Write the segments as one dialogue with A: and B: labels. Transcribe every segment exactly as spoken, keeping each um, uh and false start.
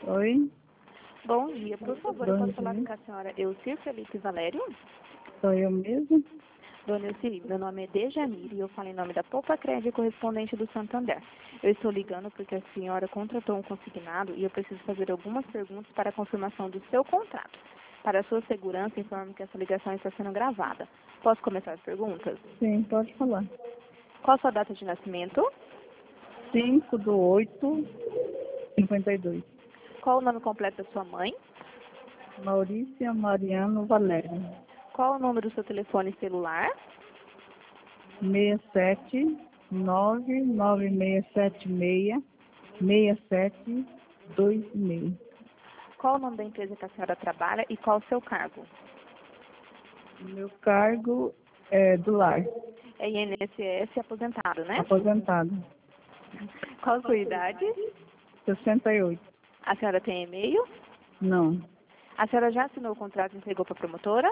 A: Oi,
B: Bom dia, por favor, eu
A: bom
B: posso falar
A: dia.
B: com a senhora Elcir Felipe Valério?
A: Sou eu mesmo?
B: Dona Elcir, meu nome é Dejanire e eu falo em nome da Poupa Crédito correspondente do Santander. Eu estou ligando porque a senhora contratou um consignado e eu preciso fazer algumas perguntas para a confirmação do seu contrato. Para a sua segurança, informo que essa ligação está sendo gravada. Posso começar as perguntas?
A: Sim, pode falar.
B: Qual a sua data de nascimento?
A: cinco do oito, cinquenta e dois.
B: Qual o nome completo da sua mãe?
A: Maurícia Mariano Valério.
B: Qual o número do seu telefone celular?
A: seis sete nove nove seis sete seis seis sete dois seis.
B: Qual o nome da empresa que a senhora trabalha e qual o seu cargo?
A: Meu cargo é do lar,
B: É I N S S aposentado, né?
A: aposentado.
B: Qual a sua idade?
A: sessenta e oito.
B: A senhora tem e-mail?
A: Não,
B: A senhora já assinou o contrato e entregou para a promotora?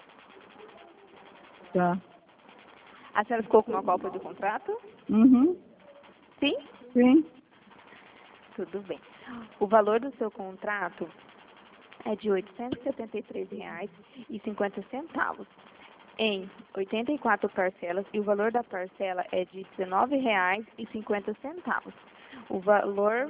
A: tá.
B: A senhora ficou com uma cópia do contrato?
A: Uhum,
B: Sim?
A: sim.
B: Tudo bem. O valor do seu contrato é de oitocentos e setenta e três reais e cinquenta centavos em oitenta e quatro parcelas e o valor da parcela é de dezenove reais e cinquenta centavos. O valor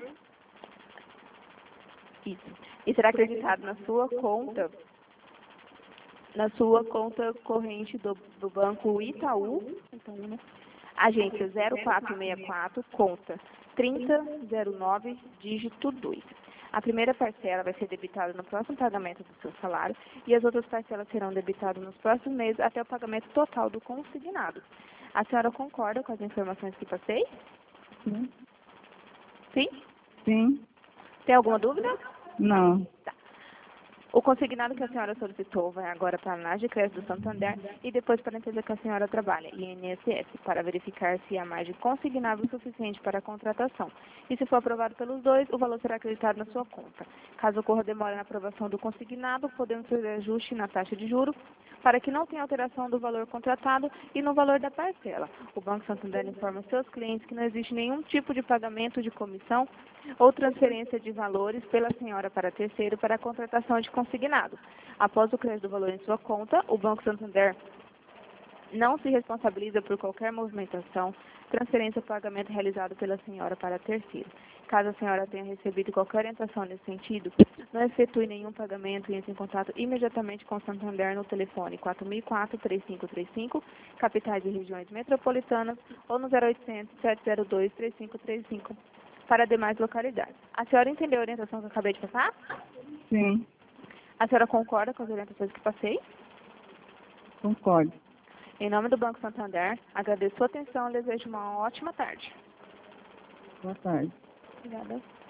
B: isso. E será acreditado na sua conta, na sua conta corrente do, do Banco Itaú, Itaú, né? Agência zero quatro seis quatro, conta trinta zero nove, dígito dois. A primeira parcela vai ser debitada no próximo pagamento do seu salário e as outras parcelas serão debitadas nos próximos meses até o pagamento total do consignado. A senhora concorda com as informações que passei?
A: Sim.
B: Sim?
A: Sim.
B: Tem alguma dúvida?
A: Não.
B: Tá. O consignado que a senhora solicitou vai agora para a análise de crédito do Santander e depois para a empresa que a senhora trabalha, I N S S, para verificar se há margem consignável suficiente para a contratação. E se for aprovado pelos dois, o valor será acreditado na sua conta. Caso ocorra demora na aprovação do consignado, podemos fazer ajuste na taxa de juros para que não tenha alteração do valor contratado e no valor da parcela. O Banco Santander informa seus clientes que não existe nenhum tipo de pagamento de comissão ou transferência de valores pela senhora para terceiro para a contratação de consignado. Após o crédito do valor em sua conta, o Banco Santander não se responsabiliza por qualquer movimentação, transferência ou pagamento realizado pela senhora para terceiro. Caso a senhora tenha recebido qualquer orientação nesse sentido, não efetue nenhum pagamento e entre em contato imediatamente com o Santander no telefone quatro mil e quatro, três cinco três cinco, capitais e regiões metropolitanas, ou no zero oitocentos, sete zero dois, três cinco três cinco, para demais localidades. A senhora entendeu a orientação que eu acabei de passar?
A: Sim,
B: A senhora concorda com as orientações que passei?
A: concordo.
B: Em nome do Banco Santander, agradeço sua atenção e desejo uma ótima tarde.
A: Boa tarde.
B: Obrigada.